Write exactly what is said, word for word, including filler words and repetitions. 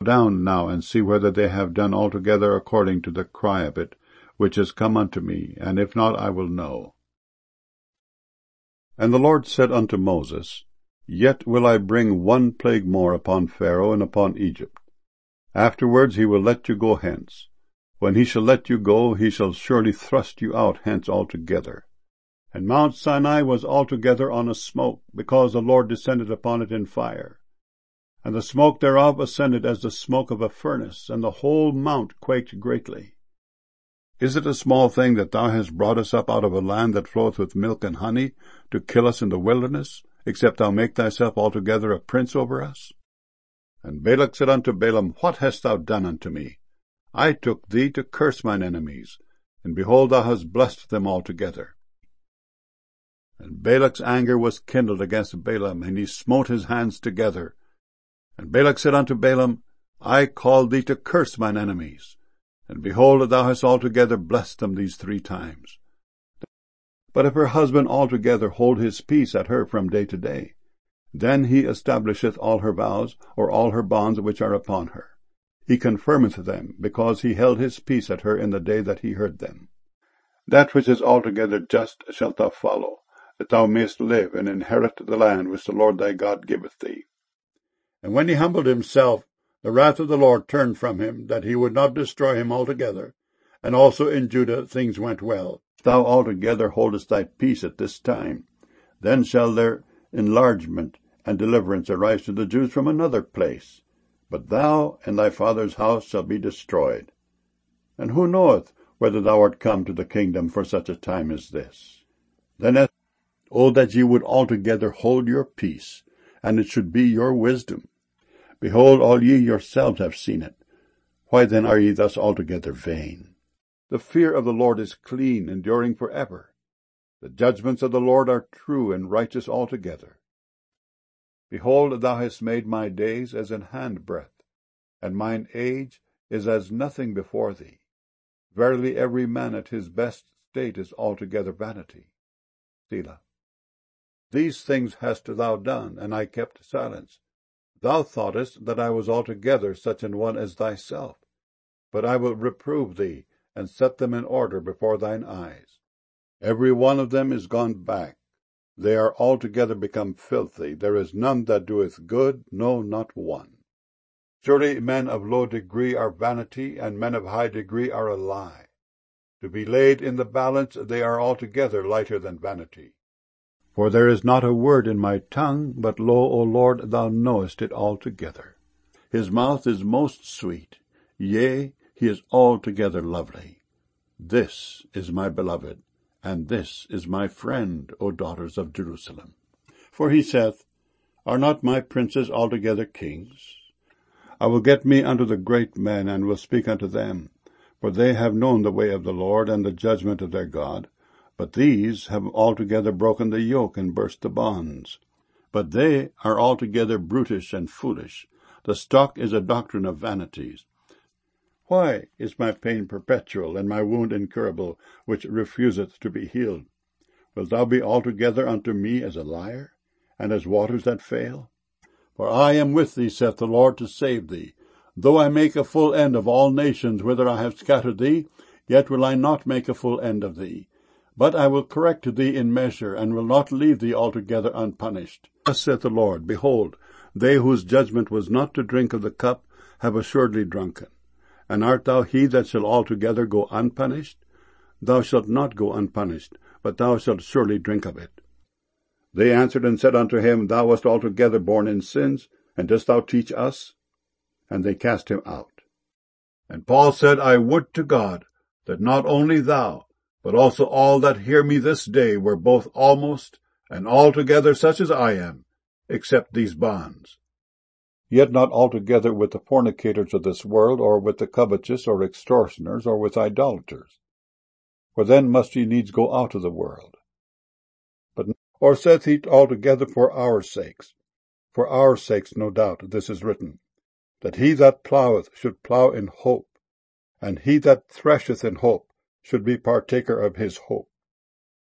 down now, and see whether they have done altogether according to the cry of it, which is come unto me, and if not, I will know. And the Lord said unto Moses, Yet will I bring one plague more upon Pharaoh and upon Egypt. Afterwards he will let you go hence. When he shall let you go, he shall surely thrust you out hence altogether. And Mount Sinai was altogether on a smoke, because the Lord descended upon it in fire. And the smoke thereof ascended as the smoke of a furnace, and the whole mount quaked greatly. Is it a small thing that thou hast brought us up out of a land that floweth with milk and honey, to kill us in the wilderness, except thou make thyself altogether a prince over us? And Balak said unto Balaam, What hast thou done unto me? I took thee to curse mine enemies, and behold, thou hast blessed them altogether. And Balak's anger was kindled against Balaam, and he smote his hands together. And Balak said unto Balaam, I called thee to curse mine enemies, and behold, thou hast altogether blessed them these three times. But if her husband altogether hold his peace at her from day to day, then he establisheth all her vows, or all her bonds which are upon her. He confirmeth them, because he held his peace at her in the day that he heard them. That which is altogether just shalt thou follow, that thou mayest live and inherit the land which the Lord thy God giveth thee. And when he humbled himself, the wrath of the Lord turned from him, that he would not destroy him altogether. And also in Judah things went well. If thou altogether holdest thy peace at this time, then shall their enlargement and deliverance arise to the Jews from another place. But thou and thy father's house shall be destroyed. And who knoweth whether thou art come to the kingdom for such a time as this? Then, O that ye would altogether hold your peace, and it should be your wisdom. Behold, all ye yourselves have seen it. Why then are ye thus altogether vain? The fear of the Lord is clean, enduring for ever. The judgments of the Lord are true and righteous altogether. Behold, thou hast made my days as an handbreadth, and mine age is as nothing before thee. Verily every man at his best state is altogether vanity. Selah. These things hast thou done, and I kept silence. Thou thoughtest that I was altogether such an one as thyself. But I will reprove thee, and set them in order before thine eyes. Every one of them is gone back. They are altogether become filthy. There is none that doeth good, no, not one. Surely men of low degree are vanity, and men of high degree are a lie. To be laid in the balance, they are altogether lighter than vanity. For there is not a word in my tongue, but lo, O Lord, thou knowest it altogether. His mouth is most sweet, yea, he is altogether lovely. This is my beloved, and this is my friend, O daughters of Jerusalem. For he saith, Are not my princes altogether kings? I will get me unto the great men, and will speak unto them. For they have known the way of the Lord, and the judgment of their God. But these have altogether broken the yoke, and burst the bonds. But they are altogether brutish and foolish. The stock is a doctrine of vanities. Why is my pain perpetual, and my wound incurable, which refuseth to be healed? Wilt thou be altogether unto me as a liar, and as waters that fail? For I am with thee, saith the Lord, to save thee. Though I make a full end of all nations whither I have scattered thee, yet will I not make a full end of thee. But I will correct thee in measure, and will not leave thee altogether unpunished. Thus saith the Lord, Behold, they whose judgment was not to drink of the cup have assuredly drunken. And art thou he that shall altogether go unpunished? Thou shalt not go unpunished, but thou shalt surely drink of it. They answered and said unto him, Thou wast altogether born in sins, and dost thou teach us? And they cast him out. And Paul said, I would to God that not only thou, but also all that hear me this day were both almost and altogether such as I am, except these bonds. Yet not altogether with the fornicators of this world, or with the covetous, or extortioners, or with idolaters. For then must ye needs go out of the world. But, or saith he altogether for our sakes? For our sakes, no doubt, this is written, that he that ploweth should plow in hope, and he that thresheth in hope should be partaker of his hope.